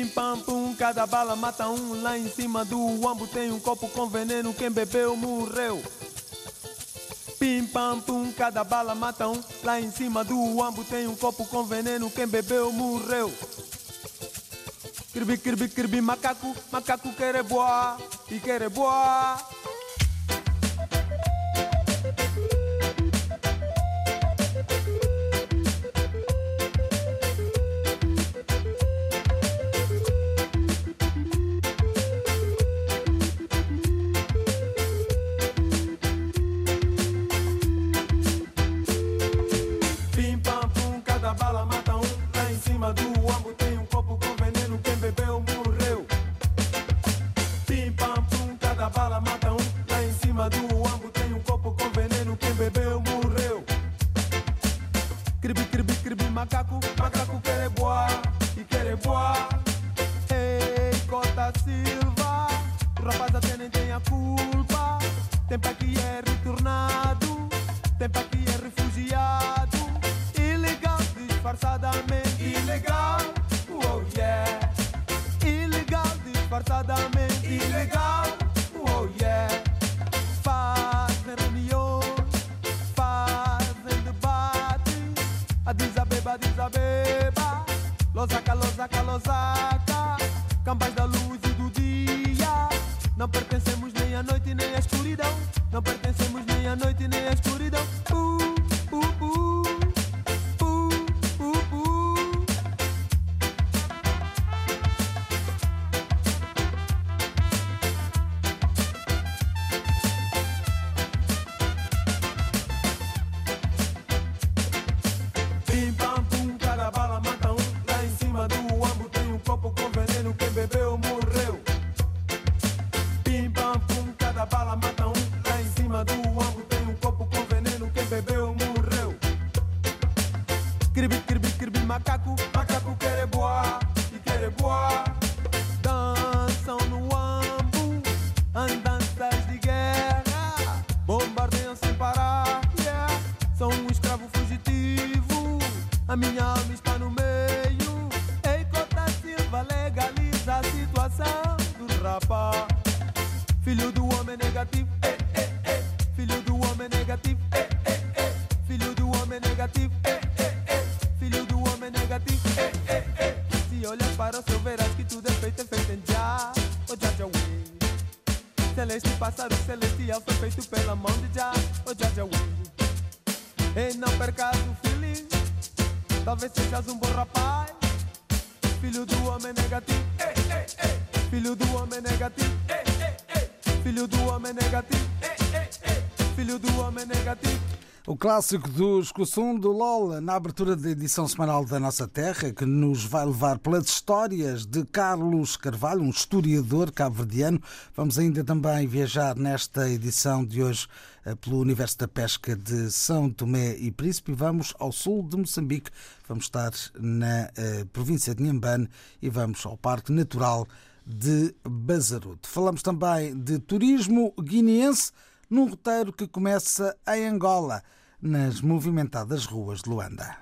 Pim pam pum, cada bala mata um. Lá em cima do ambo tem um copo com veneno. Quem bebeu morreu. Pim pam pum, cada bala mata um. Lá em cima do ambo tem um copo com veneno. Quem bebeu morreu. Kirbi, kirbi, kirbi, macaco, macaco quer boar e quer boar. Macaco, macaco quer boar e quer boar. Ei, Cota Silva, o rapaz até nem tem a culpa. Tem pai que é retornado, tem pai que é refugiado. Ilegal, disfarçadamente. Ilegal, oh yeah. Ilegal, disfarçadamente. Ilegal, oh yeah. Fazem reuniões, fazem debate. Addis Abeba, Losaka, Losaka, Losaka. Campais da luz e do dia. Não pertencemos nem à noite nem à escuridão. Não pertencemos nem à noite nem à escuridão. Macaco, macaco quer boar e quer boar. Dançam no ambo, andanças de guerra. Bombardeiam sem parar, yeah. Sou um escravo fugitivo, a minha alma está no meio. Ei, Cota Silva, legaliza a situação do rapaz. Filho do homem negativo, filho do homem negativo, filho do homem negativo, filho do homem negativo, Se olhas para o céu verás que tudo é feito em Jah, oh Jah Jah Way. Celeste pássaro celestial foi feito pela mão de Jah, oh Jah Jah Way. E não percas o feeling, talvez sejas um bom rapaz. Filho do homem negativo, filho do homem negativo, filho do homem negativo, filho do homem negativo. O clássico do Escussum do LOL, na abertura da edição semanal da Nossa Terra, que nos vai levar pelas histórias de Carlos Carvalho, um historiador cabo-verdiano. Vamos ainda também viajar nesta edição de hoje pelo Universo da Pesca de São Tomé e Príncipe. Vamos ao sul de Moçambique, vamos estar na província de Inhambane e vamos ao Parque Natural de Bazaruto. Falamos também de turismo guineense, num roteiro que começa em Angola, nas movimentadas ruas de Luanda.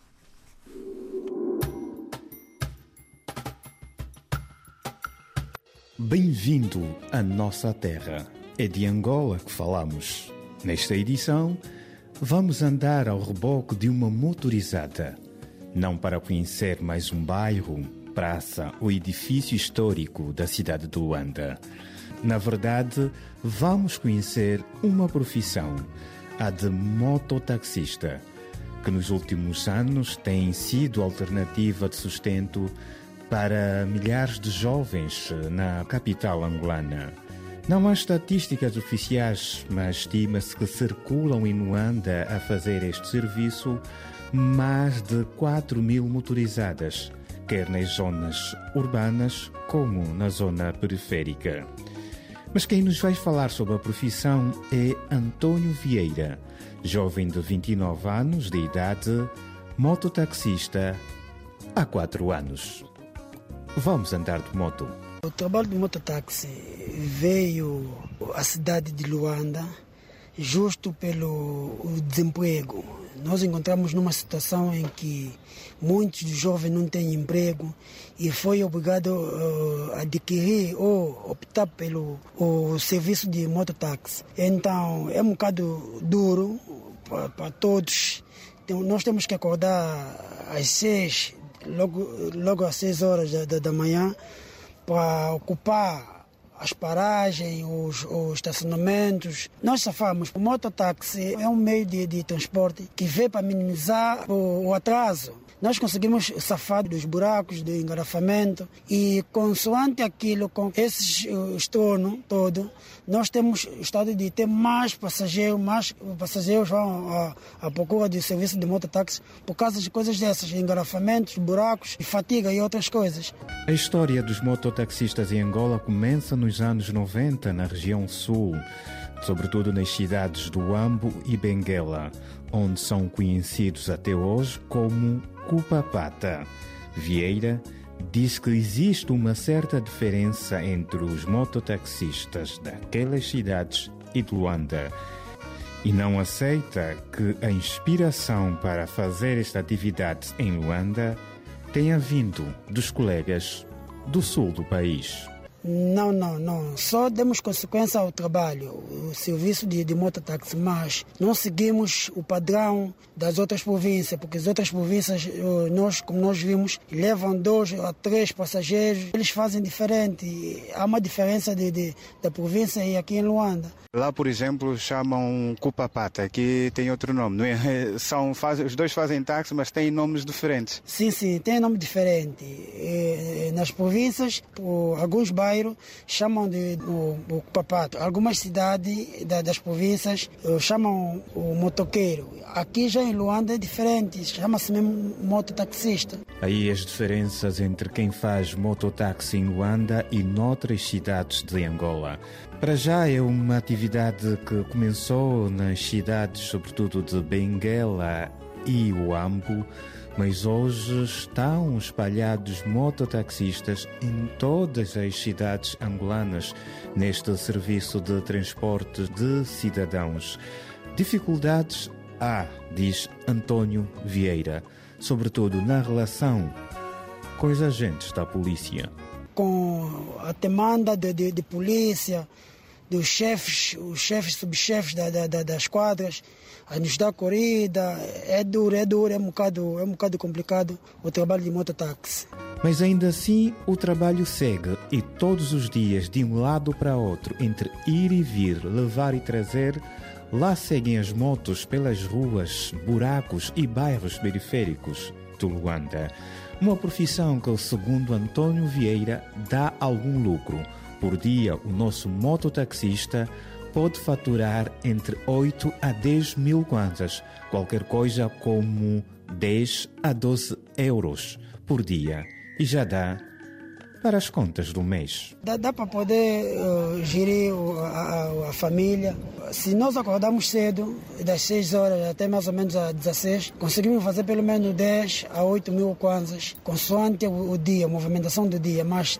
Bem-vindo à nossa terra. É de Angola que falamos. Nesta edição, vamos andar ao reboque de uma motorizada. Não para conhecer mais um bairro, praça ou edifício histórico da cidade de Luanda. Na verdade, vamos conhecer uma profissão, a de mototaxista, que nos últimos anos tem sido alternativa de sustento para milhares de jovens na capital angolana. Não há estatísticas oficiais, mas estima-se que circulam em Luanda a fazer este serviço mais de 4.000 motorizadas, quer nas zonas urbanas como na zona periférica. Mas quem nos vai falar sobre a profissão é António Vieira, jovem de 29 anos de idade, mototaxista há 4 anos. Vamos andar de moto. O trabalho do mototáxi veio à cidade de Luanda justo pelo desemprego. Nós encontramos numa situação em que muitos jovens não têm emprego e foi obrigado a adquirir ou optar pelo serviço de mototáxi. Então é um bocado duro para todos. Então, nós temos que acordar às 6, logo às 6 horas da manhã, para ocupar as paragens, os estacionamentos. Nós safamos. O mototáxi é um meio de transporte que veio para minimizar o atraso. Nós conseguimos safar dos buracos, do engarrafamento e, consoante aquilo, com esse estorno todo, nós temos estado de ter mais passageiros vão à procura de serviço de mototáxi por causa de coisas dessas, engarrafamentos, buracos, fatiga e outras coisas. A história dos mototaxistas em Angola começa nos anos 90 na região sul, sobretudo nas cidades do Huambo e Benguela, onde são conhecidos até hoje como Cupapata. Vieira diz que existe uma certa diferença entre os mototaxistas daquelas cidades e de Luanda e não aceita que a inspiração para fazer esta atividade em Luanda tenha vindo dos colegas do sul do país. Não. Só demos consequência ao trabalho, o serviço de mototáxi, mas não seguimos o padrão das outras províncias, porque as outras províncias, como nós vimos, levam 2 a 3 passageiros, eles fazem diferente. Há uma diferença da província e aqui em Luanda. Lá, por exemplo, chamam Cupapata, que tem outro nome, não é? Os dois fazem táxi, mas têm nomes diferentes. Sim, tem nome diferente. Nas províncias, alguns bairros chamam de Cupapata. Algumas cidades das províncias chamam o motoqueiro. Aqui já em Luanda é diferente, chama-se mesmo mototaxista. Aí as diferenças entre quem faz mototáxi em Luanda e noutras cidades de Angola. Para já é uma atividade que começou nas cidades, sobretudo de Benguela e Huambo, mas hoje estão espalhados mototaxistas em todas as cidades angolanas neste serviço de transporte de cidadãos. Dificuldades há, diz António Vieira, sobretudo na relação com os agentes da polícia. Com a demanda de polícia, dos chefes, os chefes, subchefes das quadras, a nos dar corrida, é duro, é um bocado complicado o trabalho de mototáxi. Mas ainda assim o trabalho segue e todos os dias, de um lado para outro, entre ir e vir, levar e trazer, lá seguem as motos pelas ruas, buracos e bairros periféricos de Luanda. Uma profissão que, segundo António Vieira, dá algum lucro. Por dia, o nosso mototaxista pode faturar entre 8 a 10 mil kwanzas, qualquer coisa como 10 a 12 euros por dia. E já dá para as contas do mês. Dá para poder gerir a família. Se nós acordarmos cedo, das 6 horas até mais ou menos às 16, conseguimos fazer pelo menos 10 a 8 mil kwanzas, consoante o dia, a movimentação do dia. Mas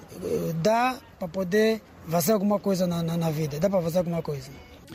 dá para poder fazer alguma coisa na vida. Dá para fazer alguma coisa.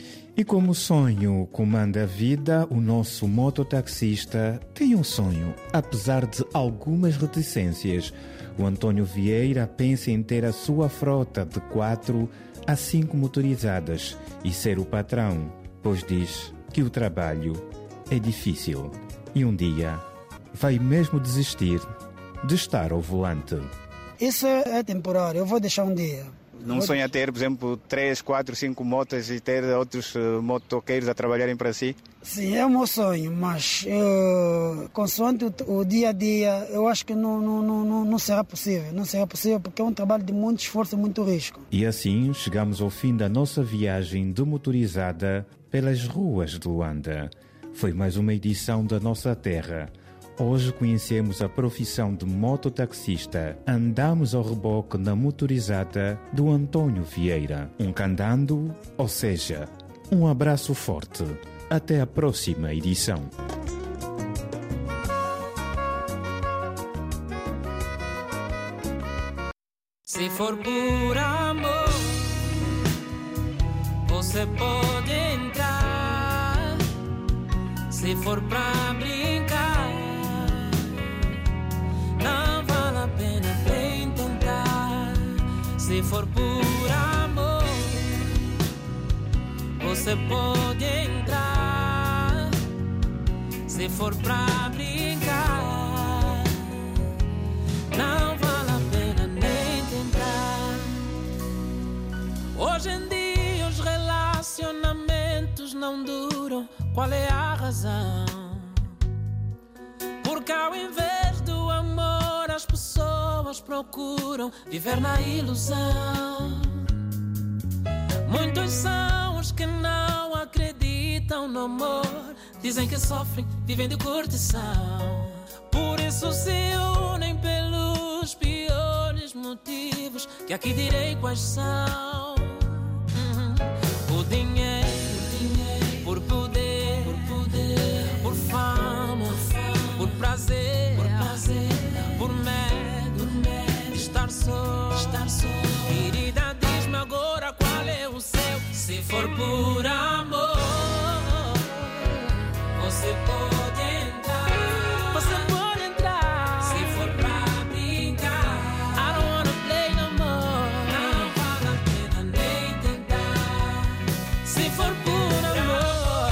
E como o sonho comanda a vida, o nosso mototaxista tem um sonho, apesar de algumas reticências. O António Vieira pensa em ter a sua frota de 4 a 5 motorizadas e ser o patrão, pois diz que o trabalho é difícil e um dia vai mesmo desistir de estar ao volante. Isso é temporário, eu vou deixar um dia. Não sonha ter, por exemplo, 3, 4, 5 motos e ter outros motoqueiros a trabalharem para si? Sim, é o meu sonho, mas consoante o dia a dia, eu acho que não será possível. Não será possível porque é um trabalho de muito esforço e muito risco. E assim chegamos ao fim da nossa viagem de motorizada pelas ruas de Luanda. Foi mais uma edição da Nossa Terra. Hoje conhecemos a profissão de mototaxista. Andamos ao reboque na motorizada do António Vieira. Um candando, ou seja, um abraço forte. Até a próxima edição. Se for por amor, você pode entrar. Se for pra brincar, não vale a pena nem tentar. Se for por amor, você pode entrar. Se for pra brincar, não vale a pena nem tentar. Hoje em dia os relacionamentos não duram. Qual é a razão? Porque ao invés do amor as pessoas procuram viver na ilusão. Muitos são os que não acreditam no amor. Dizem que sofrem, vivem de curtição. Por isso se unem pelos piores motivos, que aqui direi quais são. O dinheiro, por poder, por fama, por prazer, por medo de estar só. Querida, diz-me agora qual é o seu. Se for por amor, você pode entrar. Você pode entrar. Se for pra brincar, I don't wanna play no more. Não vale a pena nem tentar. Se for por amor,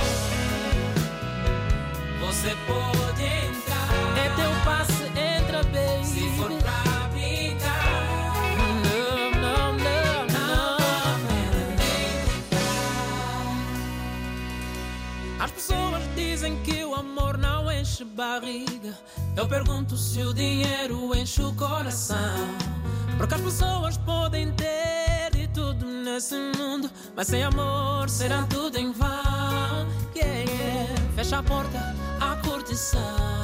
você pode entrar. É teu passe, entra bem. Se for pra brincar, não vale a pena nem tentar. As pessoas dizem que o amor não enche barriga. Eu pergunto se o dinheiro enche o coração. Porque as pessoas podem ter de tudo nesse mundo, mas sem amor será tudo em vão. Fecha a porta à curtição,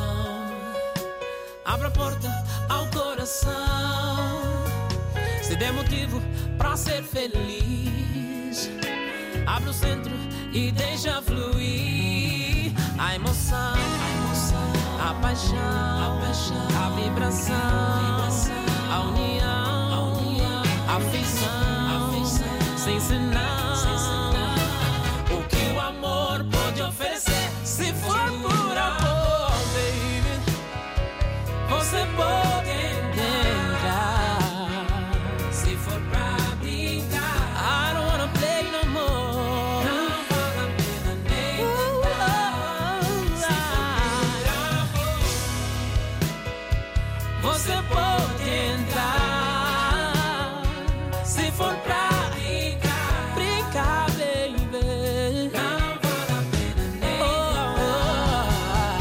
abre a porta ao coração. Se der motivo pra ser feliz, abre o centro e deixa fluir a emoção, a paixão, a vibração, a união, a afeição, sem senão. O que o amor pode oferecer, se for por amor, baby, você pode entrar. Se for pra brincar, I don't wanna play no more. Não vale a pena nem tentar. Se for por amor, você pode entrar. Se for pra brincar, baby, não vale a pena nem tentar.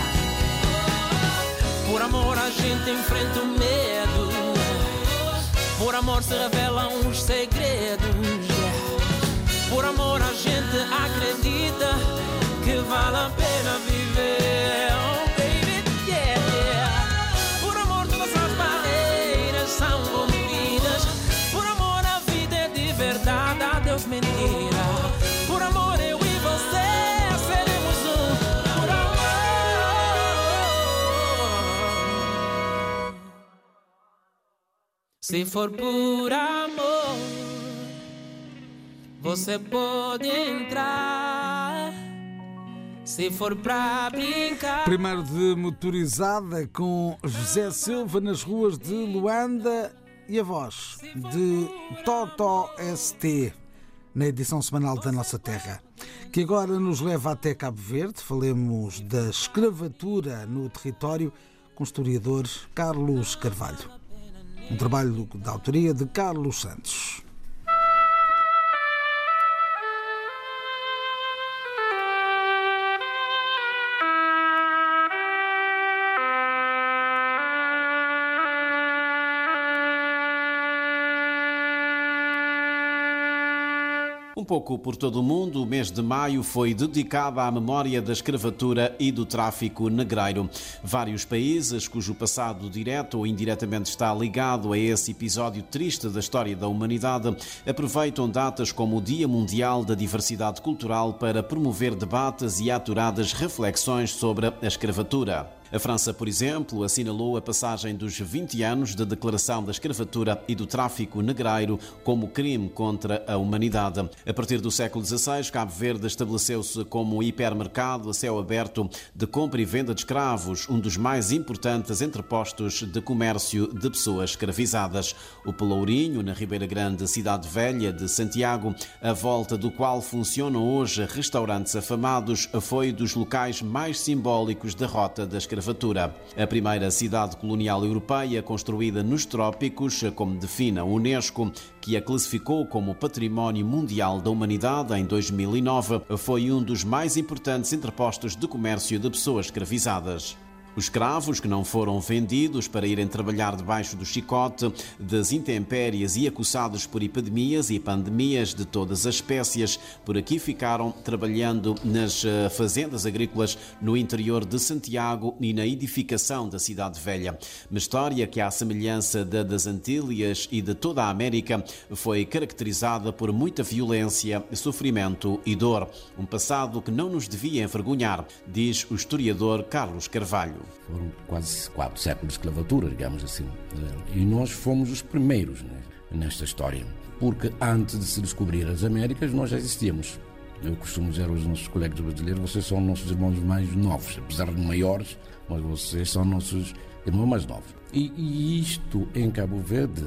Por amor a gente enfrenta o medo, por amor se revelam os segredos. Por amor a gente acredita que vale a pena viver. Oh baby, yeah. Por amor todas as barreiras são rompidas. Por amor a vida é de verdade, adeus mentira. Por amor eu e você seremos um. Por amor. Se for por amor, você pode entrar. Se for pra brincar. Primeiro de motorizada com José Silva nas ruas de Luanda e a voz de Totó ST na edição semanal da Nossa Terra, que agora nos leva até Cabo Verde. Falemos da escravatura no território com o historiador Carlos Carvalho. Um trabalho da autoria de Carlos Santos. Um pouco por todo o mundo, o mês de maio foi dedicado à memória da escravatura e do tráfico negreiro. Vários países cujo passado direto ou indiretamente está ligado a esse episódio triste da história da humanidade aproveitam datas como o Dia Mundial da Diversidade Cultural para promover debates e aturadas reflexões sobre a escravatura. A França, por exemplo, assinalou a passagem dos 20 anos da declaração da escravatura e do tráfico negreiro como crime contra a humanidade. A partir do século XVI, Cabo Verde estabeleceu-se como um hipermercado a céu aberto de compra e venda de escravos, um dos mais importantes entrepostos de comércio de pessoas escravizadas. O Pelourinho, na Ribeira Grande, cidade velha de Santiago, à volta do qual funcionam hoje restaurantes afamados, foi dos locais mais simbólicos da rota da escravatura. A primeira cidade colonial europeia construída nos trópicos, como define a Unesco, que a classificou como Património Mundial da Humanidade em 2009, foi um dos mais importantes entrepostos de comércio de pessoas escravizadas. Os escravos que não foram vendidos para irem trabalhar debaixo do chicote das intempéries e acossados por epidemias e pandemias de todas as espécies, por aqui ficaram trabalhando nas fazendas agrícolas no interior de Santiago e na edificação da cidade velha. Uma história que, à semelhança da das Antilhas e de toda a América, foi caracterizada por muita violência, sofrimento e dor. Um passado que não nos devia envergonhar, diz o historiador Carlos Carvalho. Foram quase 4 séculos de escravatura, digamos assim. E nós fomos os primeiros, né, nesta história. Porque antes de se descobrir as Américas, nós já existíamos. Eu costumo dizer aos nossos colegas brasileiros, vocês são nossos irmãos mais novos. Apesar de maiores, mas vocês são nossos irmãos mais novos. E isto em Cabo Verde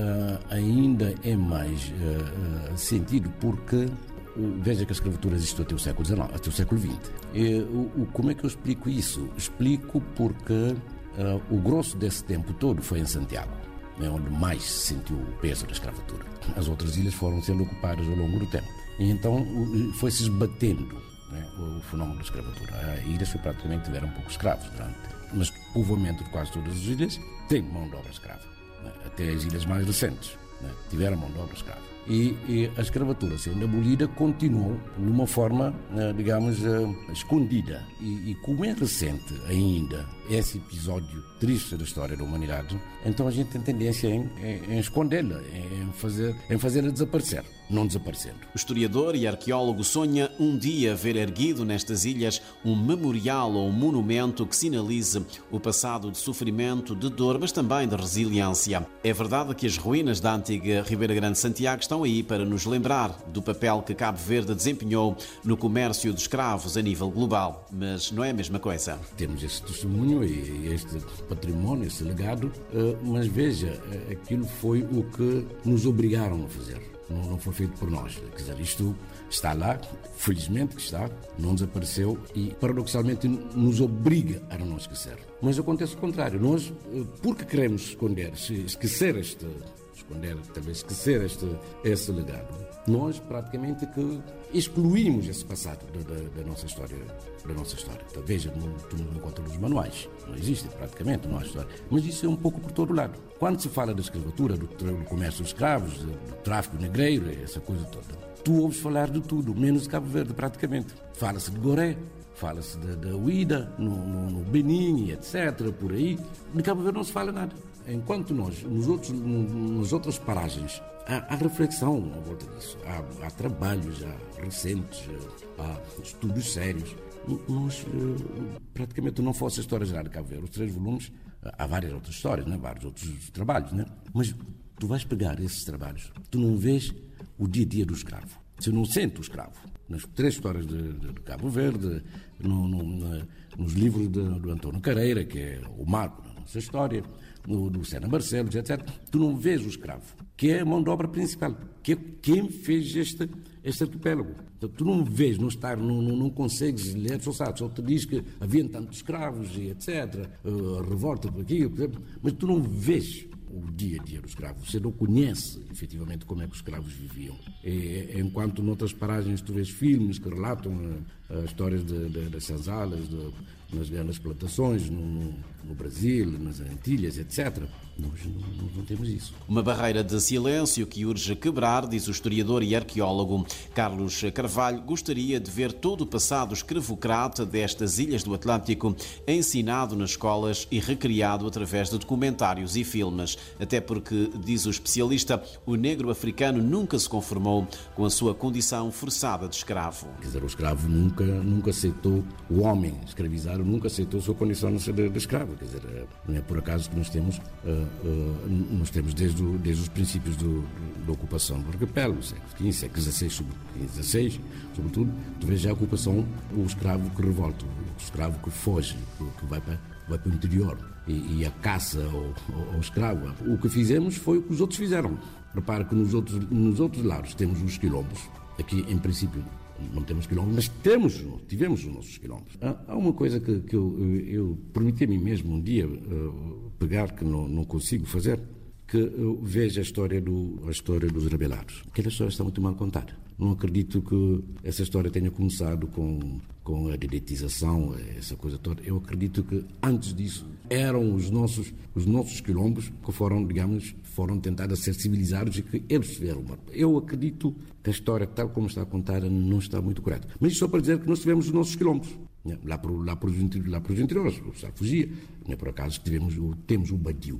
ainda é mais sentido porque... Veja que a escravatura existiu até o século XIX, até o século XX. Como é que eu explico isso? Explico porque o grosso desse tempo todo foi em Santiago, é onde mais se sentiu o peso da escravatura. As outras ilhas foram sendo ocupadas ao longo do tempo. E então foi-se esbatendo, né, o fenómeno da escravatura. As ilhas praticamente tiveram poucos escravos, mas o povoamento de quase todas as ilhas tem mão de obra escrava, né, até as ilhas mais recentes, né, tiveram mão de obra escrava. E a escravatura, sendo abolida, continuou de uma forma, digamos, escondida. E como é recente ainda esse episódio triste da história da humanidade, então a gente tem tendência em escondê-la, em fazê-la desaparecer, não desaparecendo. O historiador e arqueólogo sonha um dia ver erguido nestas ilhas um memorial ou um monumento que sinalize o passado de sofrimento, de dor, mas também de resiliência. É verdade que as ruínas da antiga Ribeira Grande de Santiago estão aí para nos lembrar do papel que Cabo Verde desempenhou no comércio de escravos a nível global, mas não é a mesma coisa. Temos esse testemunho e este património, esse legado, mas veja, aquilo foi o que nos obrigaram a fazer. Não foi feito por nós. Quer dizer, isto está lá, felizmente que está, não desapareceu e, paradoxalmente, nos obriga a não esquecer. Mas acontece o contrário. Nós, porque queremos esquecer esse legado, nós praticamente que excluímos esse passado da nossa história. Então, veja, tu não encontras nos manuais, não existe praticamente, não há história. Mas isso é um pouco por todo lado. Quando se fala da escravatura, do comércio de escravos, do tráfico negreiro, essa coisa toda, tu ouves falar de tudo, menos de Cabo Verde praticamente. Fala-se de Goré, fala-se da Uida, no Benin, etc., por aí. De Cabo Verde não se fala nada. Enquanto nós, nas outras paragens, há reflexão à volta disso. Há trabalhos recentes, há estudos sérios. Nós, praticamente, não fosse a história geral de Cabo Verde. Os 3 volumes, há várias outras histórias, né? Vários outros trabalhos, né? Mas tu vais pegar esses trabalhos, tu não vês o dia-a-dia do escravo. Você não sente o escravo. Nas 3 histórias de Cabo Verde, nos livros do António Careira, que é o marco da nossa história, do Sena Barcelos, etc., tu não vês o escravo, que é a mão de obra principal, que é quem fez este arquipélago. Então, tu não vês, não consegues ler, só te diz que havia tantos escravos e etc., a revolta por aqui, mas tu não vês o dia-a-dia do escravo. Você não conhece, efetivamente, como é que os escravos viviam. Enquanto noutras paragens tu vês filmes que relatam as histórias das senzalas, nas grandes plantações, no Brasil, nas Antilhas, etc., nós não temos isso. Uma barreira de silêncio que urge quebrar, diz o historiador e arqueólogo Carlos Carvalho. Gostaria de ver todo o passado escravocrata destas ilhas do Atlântico ensinado nas escolas e recriado através de documentários e filmes. Até porque, diz o especialista, o negro africano nunca se conformou com a sua condição forçada de escravo. Quer dizer, o escravo nunca nunca aceitou, o homem escravizado nunca aceitou a sua condição de escravo. Quer dizer, não é por acaso que nós temos desde os princípios da ocupação do arquipélago, século XV, século XVI, sobretudo, tu vês já a ocupação, o escravo que revolta, o escravo que foge, que vai para o interior, e a caça ao escravo. O que fizemos foi o que os outros fizeram. Repara que nos outros lados temos os quilombos. Aqui, em princípio, não temos quilombos, mas tivemos os nossos quilombos. Há uma coisa que eu prometi a mim mesmo um dia pegar, que não consigo fazer, que eu vejo a história dos rebelados. Aquela história está muito mal contada. Não acredito que essa história tenha começado com a dedetização, essa coisa toda. Eu acredito que, antes disso, eram os nossos quilombos que foram tentados ser civilizados e que eles tiveram. Eu acredito que a história, tal como está contada, não está muito correta. Mas isso só para dizer que nós tivemos os nossos quilombos. Lá para os interiores, o Sá fugia. Não é por acaso que temos o vadio.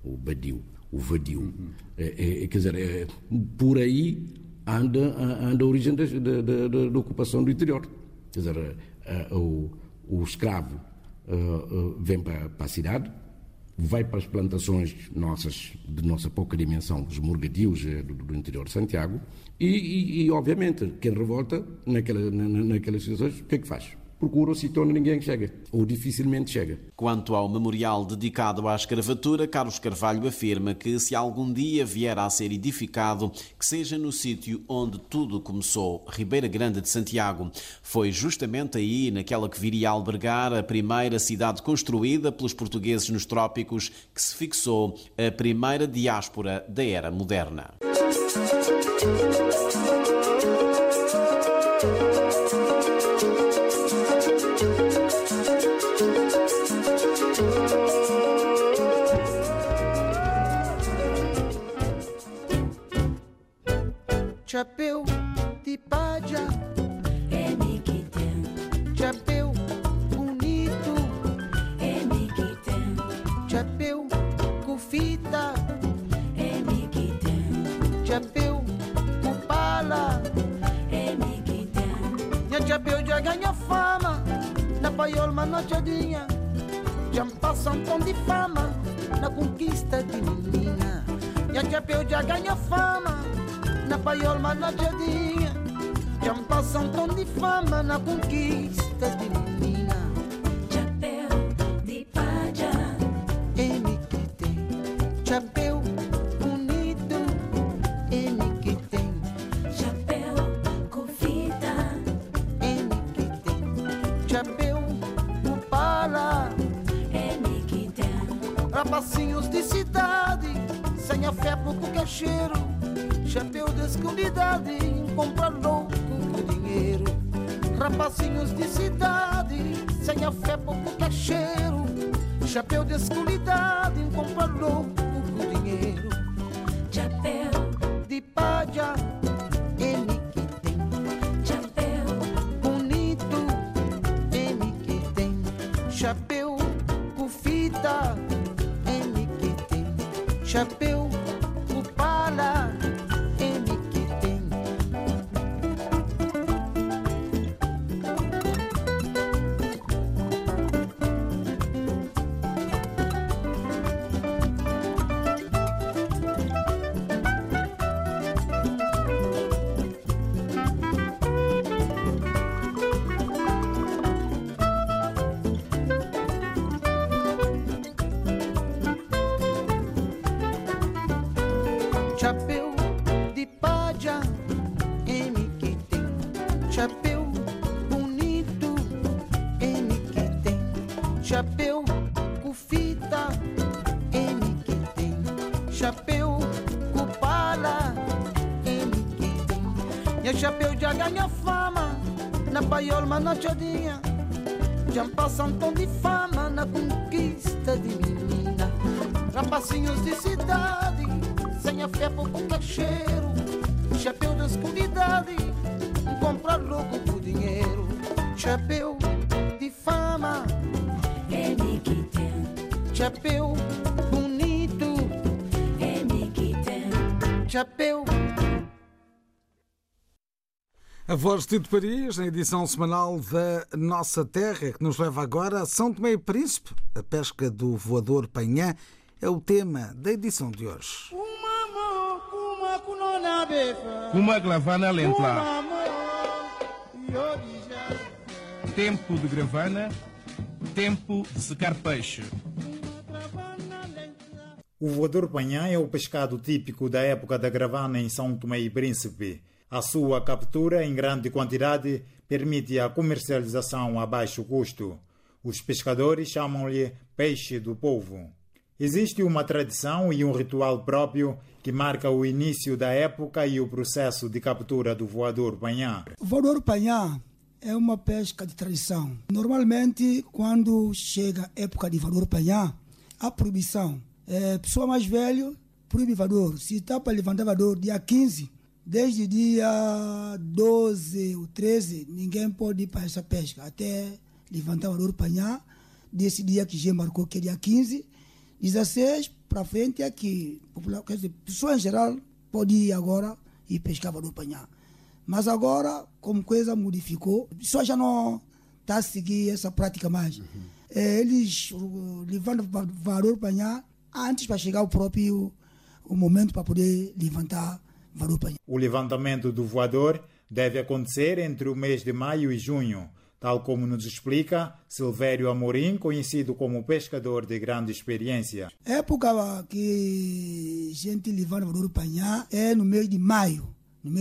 Quer dizer, por aí anda a origem da ocupação do interior. Quer dizer, o escravo vem para a cidade, vai para as plantações de nossa pouca dimensão, os morgadios do interior de Santiago, e obviamente, quem revolta naquelas situações, o que é que faz? Procura o sítio onde ninguém chega, ou dificilmente chega. Quanto ao memorial dedicado à escravatura, Carlos Carvalho afirma que, se algum dia vier a ser edificado, que seja no sítio onde tudo começou, Ribeira Grande de Santiago. Foi justamente aí, naquela que viria a albergar a primeira cidade construída pelos portugueses nos trópicos, que se fixou a primeira diáspora da era moderna. Chapéu de palha, chapéu bonito, chapéu com fita, chapéu com pala, minha chapéu já ganha fama, na paiolma nochadinha, já passa um tom de fama, na conquista de menina, minha chapéu já ganha fama, na paiolma nochadinha, já passa um tom de fama na conquista de menina. Chapéu de palha, Que tem chapéu bonito, que tem chapéu com fita, que tem chapéu com pala, que tem rapacinhos de cidade, sem a fé pouco cacheiro. Chapéu de escondidade, compra louco com dinheiro. Rapacinhos de cidade, sem a fé pouco cacheiro. Chapéu de escondidade, compra louco com dinheiro. chapéu De palha, ele que tem. chapéu Bonito, ele que tem. Chapéu com fita, ele que tem. Chapéu com pala, ele que tem. Chapéu de palha, ele que tem. Chapéu bonito, ele que tem. Chapéu com fita, ele que tem. Chapéu com pala, ele que tem. Minha chapéu já ganha fama, na paiolma nochadinha. Já passa um tom de fama na conquista de menina. Rapacinhos de cidade, sem a fé pouco cacheiro. Chapéu de escondidade, compra louco por dinheiro. Chapéu de fama, ele que tem chapéu bonito, ele que tem chapéu. A voz de Tito Paris, na edição semanal da Nossa Terra, que nos leva agora a São Tomé e Príncipe. A pesca do voador Panhã é o tema da edição de hoje. Uma gravana lentla. Tempo de gravana, tempo de secar peixe. O voador Panhã é o pescado típico da época da gravana em São Tomé e Príncipe. A sua captura em grande quantidade permite a comercialização a baixo custo. Os pescadores chamam-lhe peixe do povo. Existe uma tradição e um ritual próprio que marca o início da época e o processo de captura do voador Panhã. O voador Panhã é uma pesca de tradição. Normalmente, quando chega a época de voador Panhã, há proibição. Pessoa mais velha proíbe voador. Se está para levantar voador dia 15, desde dia 12 ou 13, ninguém pode ir para essa pesca. Até levantar voador Panhã, desse dia que já marcou, que é dia 15, 16 para frente é que quer dizer, pessoa em geral pode ir agora e pescar voador Panhã. Mas agora, como coisa modificou, a pessoa já não está a seguir essa prática mais. Eles levantam voador Panhã antes para chegar o momento para poder levantar voador Panhã. O levantamento do voador deve acontecer entre o mês de maio e junho, tal como nos explica Silvério Amorim, conhecido como pescador de grande experiência. A época que a gente levanta voador Panhã é no mês de maio.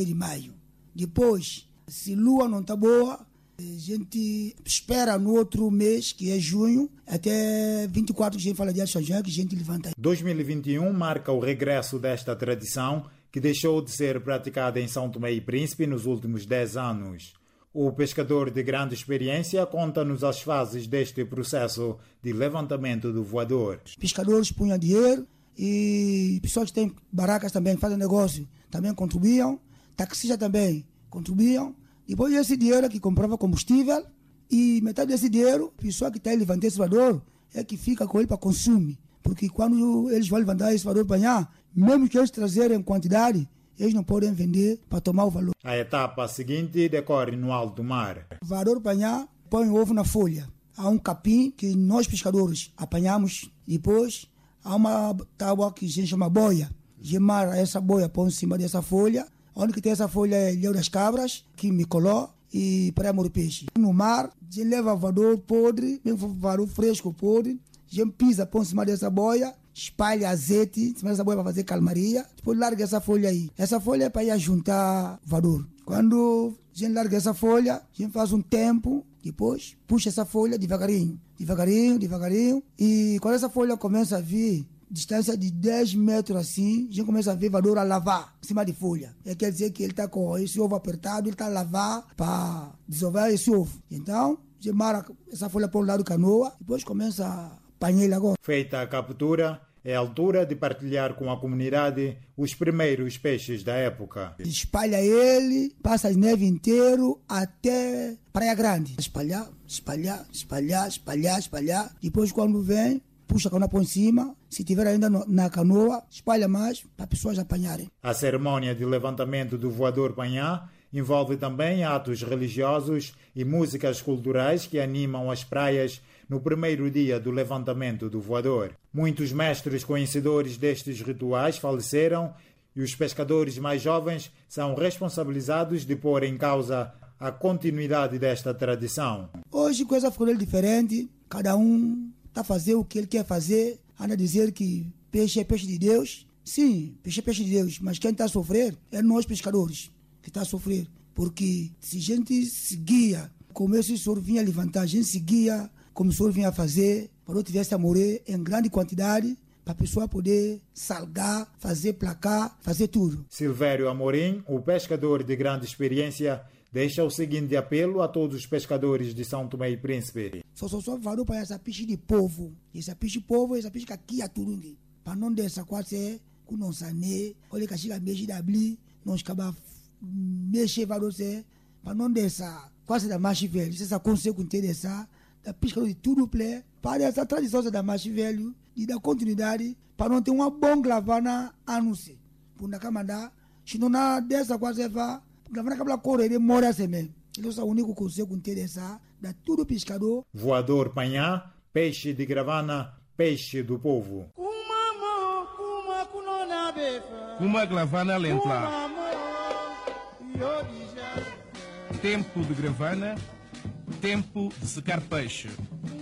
Depois, se a lua não está boa, a gente espera no outro mês, que é junho, até 24 que a gente fala de São João, que a gente levanta. 2021 marca o regresso desta tradição, que deixou de ser praticada em São Tomé e Príncipe nos últimos 10 anos. O pescador de grande experiência conta-nos as fases deste processo de levantamento do voador. Pescadores punham dinheiro e pessoas que têm barracas também, fazem negócio, também contribuíam. Taxistas também contribuíam. Depois esse dinheiro é que comprava combustível e metade desse dinheiro, a pessoa que está levantando esse voador é que fica com ele para consumir. Porque quando eles vão levantar esse voador Panhã, mesmo que eles trazerem quantidade, eles não podem vender para tomar o valor. A etapa seguinte decorre no alto mar. O voador Panhã põe o ovo na folha. Há um capim que nós pescadores apanhamos. Depois há uma tábua que a gente chama boia. Gemar essa boia põe em cima dessa folha. Onde que tem essa folha é Leão das Cabras, que me colou e para amor peixe. No mar, a gente leva voador podre, voador fresco podre, a gente pisa, põe em cima dessa boia, espalha azeite em cima dessa boia para fazer calmaria, depois larga essa folha aí. Essa folha é para ir juntar voador. Quando a gente larga essa folha, a gente faz um tempo, depois puxa essa folha devagarinho, e quando essa folha começa a vir, distância de 10 metros assim, a gente começa a ver voador a lavar em cima de folha. Quer dizer que ele está com esse ovo apertado, ele está a lavar para desovar esse ovo. Então, a gente marca essa folha para o lado da canoa, depois começa a apanhar ele agora. Feita a captura, é a altura de partilhar com a comunidade os primeiros peixes da época. Espalha ele, passa a neve inteiro até Praia Grande. Espalhar. Depois quando vem, puxa a canoa por cima, se tiver ainda na canoa, espalha mais para as pessoas apanharem. A cerimônia de levantamento do voador Panhã envolve também atos religiosos e músicas culturais que animam as praias no primeiro dia do levantamento do voador. Muitos mestres conhecedores destes rituais faleceram e os pescadores mais jovens são responsabilizados de pôr em causa a continuidade desta tradição. Hoje coisa ficou diferente, cada um está a fazer o que ele quer fazer, anda a dizer que peixe é peixe de Deus. Sim, peixe é peixe de Deus, mas quem está a sofrer é nós pescadores que está a sofrer. Porque se a gente seguia como esse senhor vinha levantar, a gente seguia como o senhor vinha fazer, para não tivesse a morrer em grande quantidade, para a pessoa poder salgar, fazer placar, fazer tudo. Silvério Amorim, o pescador de grande experiência, deixa o seguinte apelo a todos os pescadores de São Tomé e Príncipe. Só falou para essa peixe de povo. Essa peixe que aqui a tudo. Para não deixar quase com não sané, olha que chega mexe da bli, não acaba mexer valor para não deixar quase da macho velho. Essa consegue ter essa da pesca de tudo plé, para essa tradição da macho velho e da continuidade, para não ter uma boa gravana a não ser. Por na camada, se não há dessa quase Gravana cabla coro ele mora seme. Ele é o único que consegue interessar da tudo pescador. Voador Panhá, peixe de Gravana, peixe do povo. Uma Gravana Lentlar. Tempo de Gravana, tempo de secar peixe.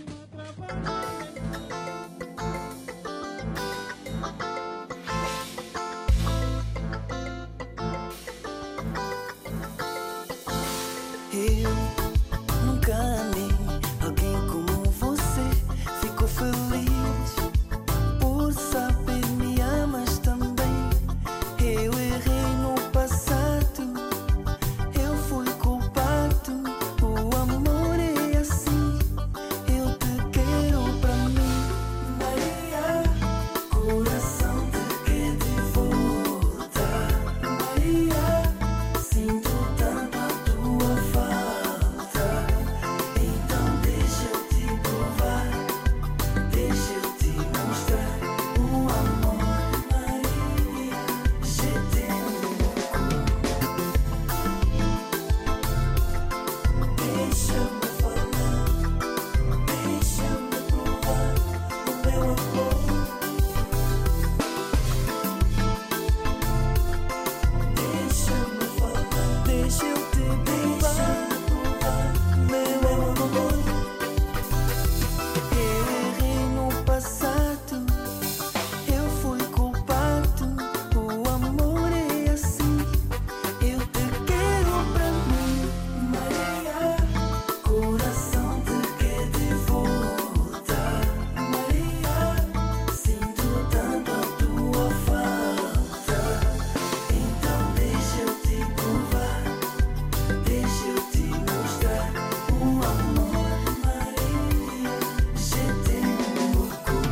Eu nunca amei alguém como você. Fico feliz por saber me amas também. Eu errei no passado, eu fui culpado. O amor é assim, eu te quero pra mim. Maria, coração te quer de volta. Maria, sinto tanto a tua falta. Então deixa eu te provar, deixa eu te mostrar o amor. Maria, je t'aime beaucoup. Deixa-me falar, deixa-me provar o meu amor. Deixa-me falar, deixa eu te provar meu amor. Eu errei no passado, eu fui culpado. O amor é assim, eu te quero pra mim. Maria, coração te quer de volta. Maria, sinto tanto a tua falta. Então deixa eu te provar, deixa eu te mostrar o amor. Maria, je t'aime beaucoup.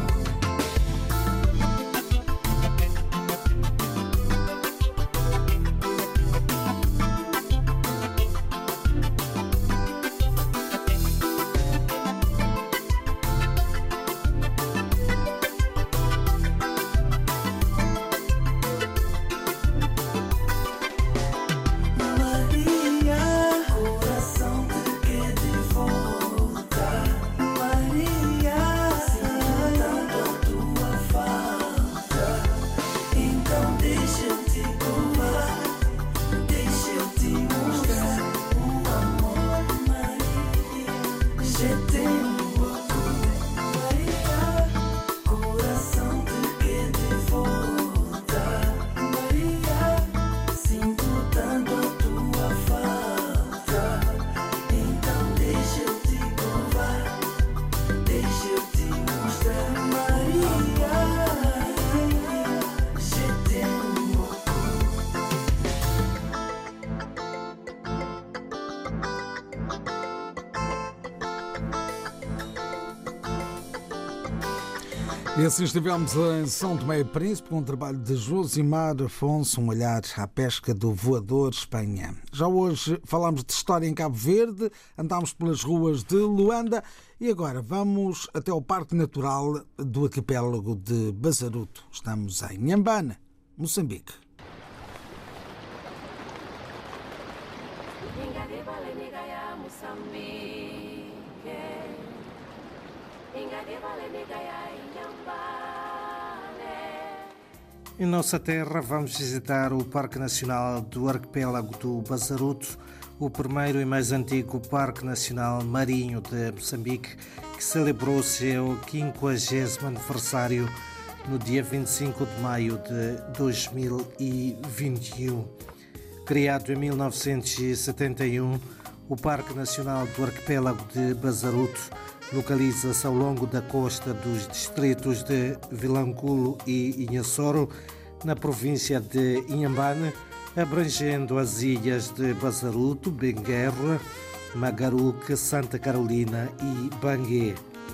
Maria, coração te quer de volta. Maria, sinto tanto a tua falta. Então deixa eu te provar, deixa eu te mostrar o amor. Maria, je t'aime beaucoup. Maria, coração te quer de volta. Maria, sinto tanto a tua falta. Então deixa eu te provar, deixa eu te mostrar. Maria, je t'aime beaucoup. E assim estivemos em São Tomé e Príncipe com o trabalho de Josimar Afonso, um olhar à pesca do voador Espanha. Já hoje falámos de história em Cabo Verde, andámos pelas ruas de Luanda e agora vamos até ao Parque Natural do Arquipélago de Bazaruto. Estamos em Nhambane, Moçambique. Em nossa terra vamos visitar o Parque Nacional do Arquipélago do Bazaruto, o primeiro e mais antigo Parque Nacional Marinho de Moçambique, que celebrou seu 50º aniversário no dia 25 de maio de 2021. Criado em 1971, o Parque Nacional do Arquipélago de Bazaruto localiza-se ao longo da costa dos distritos de Vilanculo e Inhassoro, na província de Inhambane, abrangendo as ilhas de Bazaruto, Benguerra, Magaruque, Santa Carolina e Bangué.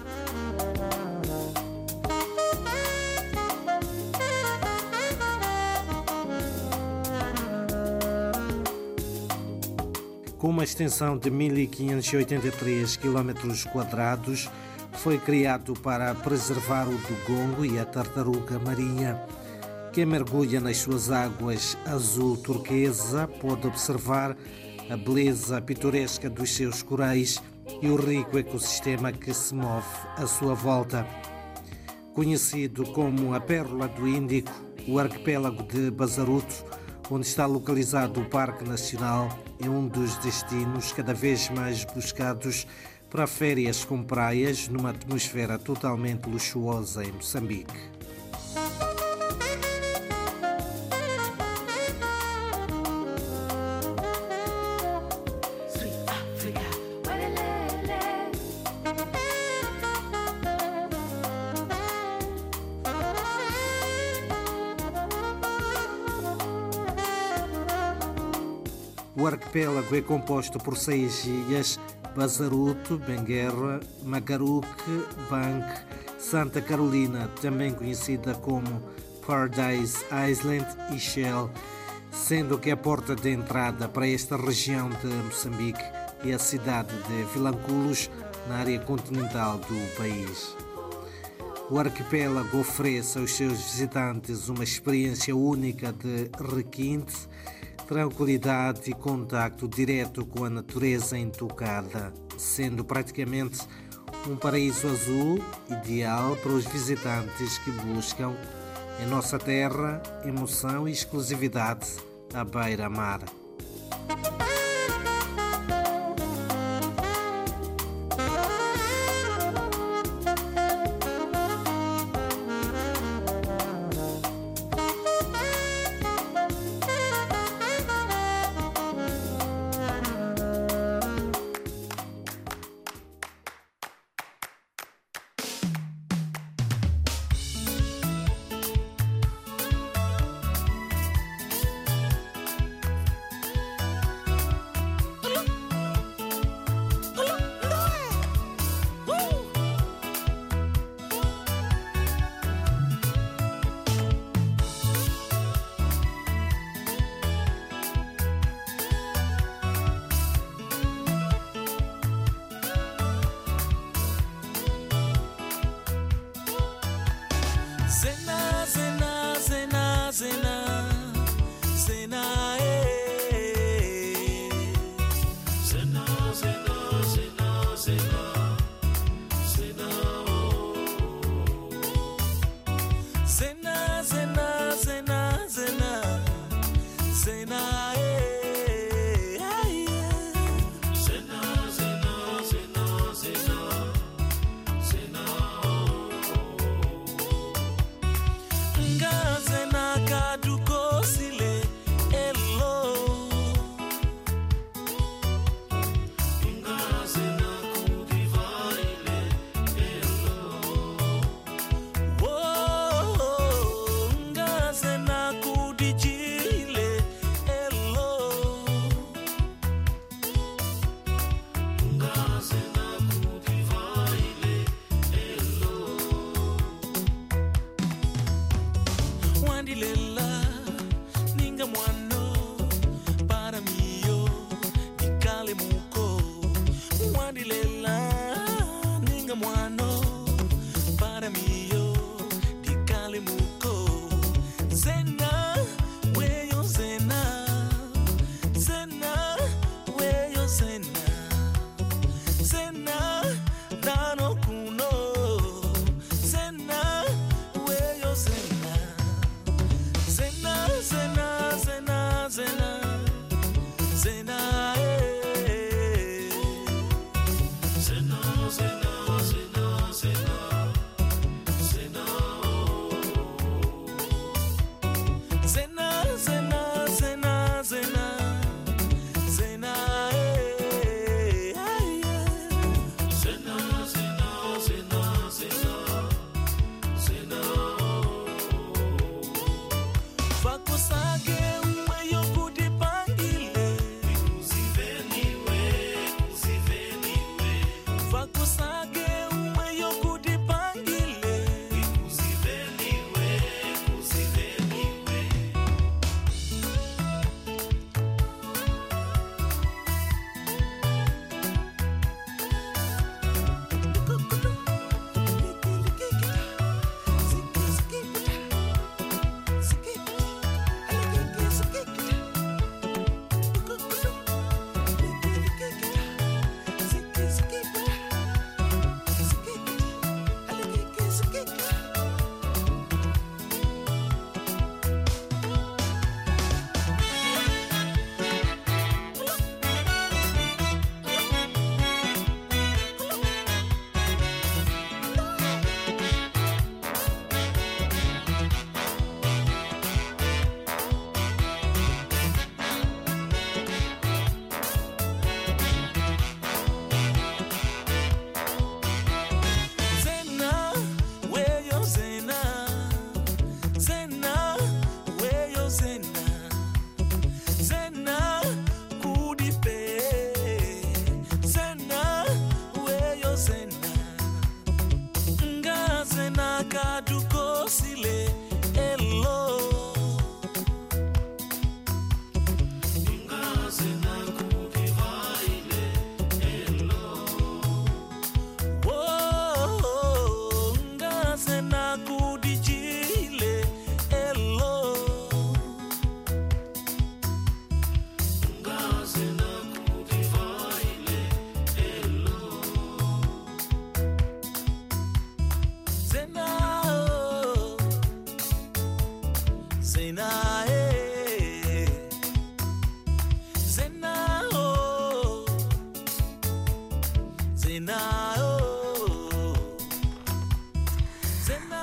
Com uma extensão de 1.583 km², foi criado para preservar o dugongo e a tartaruga marinha. Quem mergulha nas suas águas azul turquesa pode observar a beleza pitoresca dos seus corais e o rico ecossistema que se move à sua volta. Conhecido como a Pérola do Índico, o arquipélago de Bazaruto, onde está localizado o Parque Nacional, é um dos destinos cada vez mais buscados para férias com praias numa atmosfera totalmente luxuosa em Moçambique. O arquipélago é composto por 6 ilhas: Bazaruto, Benguerra, Magaruque, Banque, Santa Carolina, também conhecida como Paradise Island, e Shell, sendo que a porta de entrada para esta região de Moçambique é a cidade de Vilanculos, na área continental do país. O arquipélago oferece aos seus visitantes uma experiência única de requinte, tranquilidade e contacto direto com a natureza intocada, sendo praticamente um paraíso azul ideal para os visitantes que buscam em nossa terra emoção e exclusividade à beira-mar.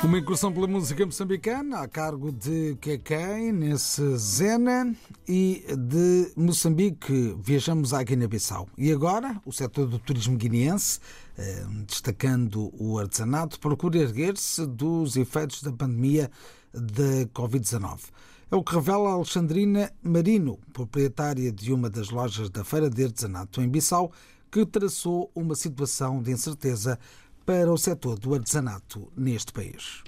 Uma incursão pela música moçambicana a cargo de Kekei, nesse Zena, e de Moçambique viajamos à Guiné-Bissau. E agora o setor do turismo guineense, destacando o artesanato, procura erguer-se dos efeitos da pandemia da Covid-19. É o que revela a Alexandrina Marino, proprietária de uma das lojas da Feira de Artesanato em Bissau, que traçou uma situação de incerteza para o setor do artesanato neste país.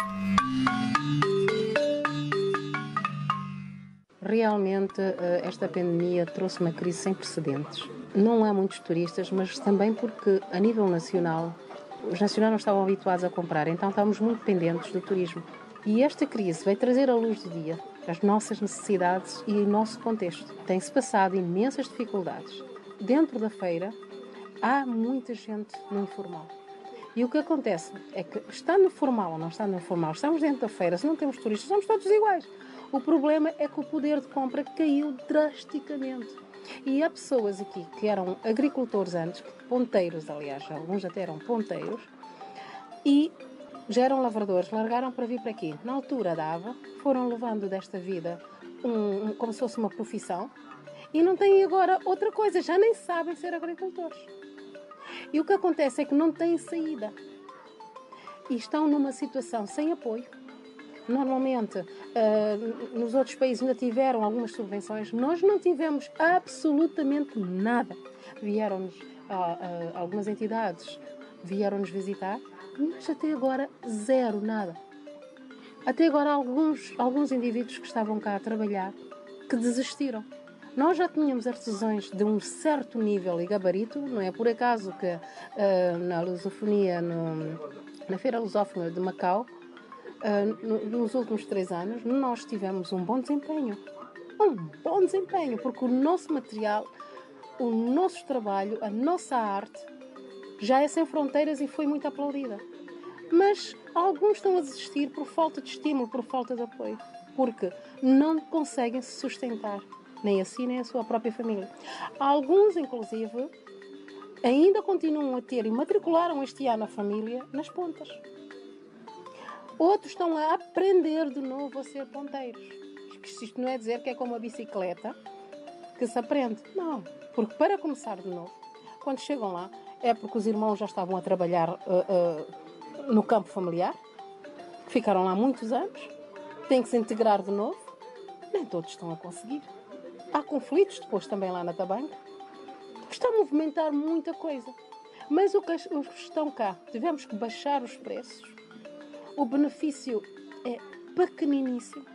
Realmente, esta pandemia trouxe uma crise sem precedentes. Não há muitos turistas, mas também porque, a nível nacional, os nacionais não estavam habituados a comprar, então estávamos muito dependentes do turismo. E esta crise veio trazer à luz do dia as nossas necessidades e o nosso contexto. Tem-se passado imensas dificuldades. Dentro da feira, há muita gente no informal. E o que acontece é que, estando no formal ou não estando no formal, estamos dentro da feira, se não temos turistas, somos todos iguais. O problema é que o poder de compra caiu drasticamente. E há pessoas aqui que eram agricultores antes, ponteiros, aliás, alguns até eram ponteiros, e já eram lavradores, largaram para vir para aqui. Na altura dava, foram levando desta vida como se fosse uma profissão, e não têm agora outra coisa, já nem sabem ser agricultores. E o que acontece é que não têm saída e estão numa situação sem apoio. Normalmente, nos outros países ainda tiveram algumas subvenções, nós não tivemos absolutamente nada. Vieram-nos algumas entidades, vieram-nos visitar, mas até agora zero, nada. Até agora alguns indivíduos que estavam cá a trabalhar, que desistiram. Nós já tínhamos artesãos de um certo nível e gabarito, não é por acaso que na lusofonia, na Feira Lusófona de Macau, nos últimos 3 anos, nós tivemos um bom desempenho. Porque o nosso material, o nosso trabalho, a nossa arte, já é sem fronteiras e foi muito aplaudida. Mas alguns estão a desistir por falta de estímulo, por falta de apoio, porque não conseguem se sustentar. Nem a si, nem a sua própria família. Alguns, inclusive, ainda continuam a ter e matricularam este ano a família nas pontas. Outros estão a aprender de novo a ser ponteiros. Isto não é dizer que é como a bicicleta que se aprende. Não, porque para começar de novo, quando chegam lá, é porque os irmãos já estavam a trabalhar no campo familiar, ficaram lá muitos anos, têm que se integrar de novo, nem todos estão a conseguir. Há conflitos depois também lá na Tabanca. Está a movimentar muita coisa. Mas os que estão cá, tivemos que baixar os preços. O benefício é pequeniníssimo.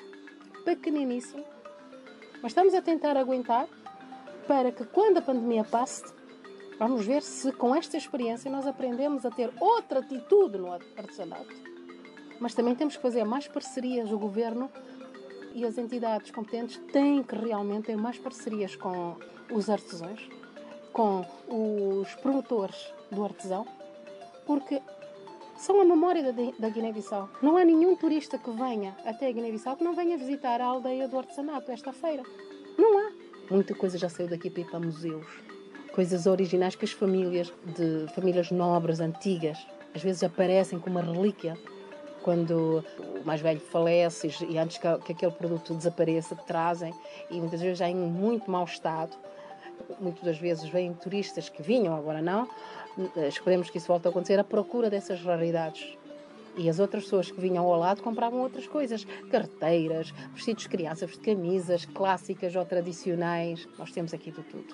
Mas estamos a tentar aguentar para que quando a pandemia passe, vamos ver se com esta experiência nós aprendemos a ter outra atitude no artesanato. Mas também temos que fazer mais parcerias. O governo e as entidades competentes têm que realmente ter mais parcerias com os artesãos, com os promotores do artesão, porque são a memória da Guiné-Bissau. Não há nenhum turista que venha até a Guiné-Bissau que não venha visitar a aldeia do artesanato esta feira. Não há. Muita coisa já saiu daqui para ir para museus. Coisas originais que as famílias nobres, antigas, às vezes aparecem como uma relíquia. Quando o mais velho falece e antes que aquele produto desapareça, trazem, e muitas vezes já em muito mau estado. Muitas das vezes vêm turistas que vinham, agora não. Esperemos que isso volte a acontecer, à procura dessas raridades. E as outras pessoas que vinham ao lado compravam outras coisas. Carteiras, vestidos de criança, de camisas clássicas ou tradicionais. Nós temos aqui de tudo.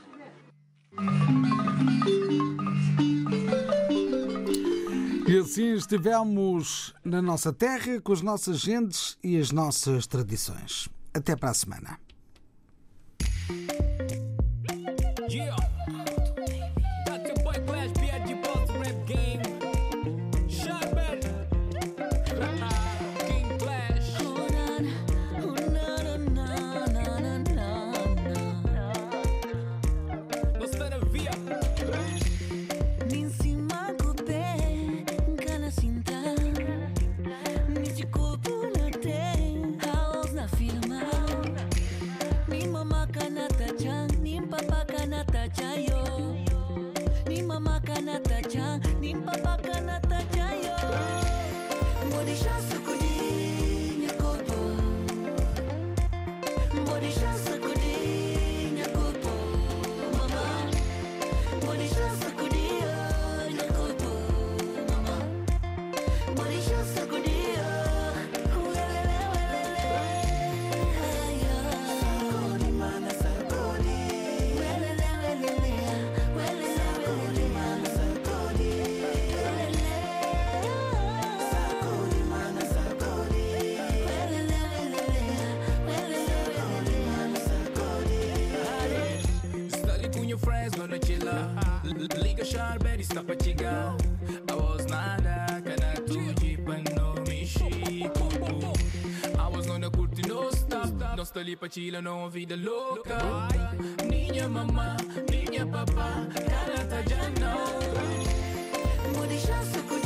E assim estivemos na nossa terra com as nossas gentes e as nossas tradições. Até para a semana. Liga Charberi está pra chegar. I was nada, cada tudo para não mexer. I was gonna curtir no stop. Nós tá ali pra chila, não vida louca. Minha mamã, minha papá, cara tá já não. Vou deixar só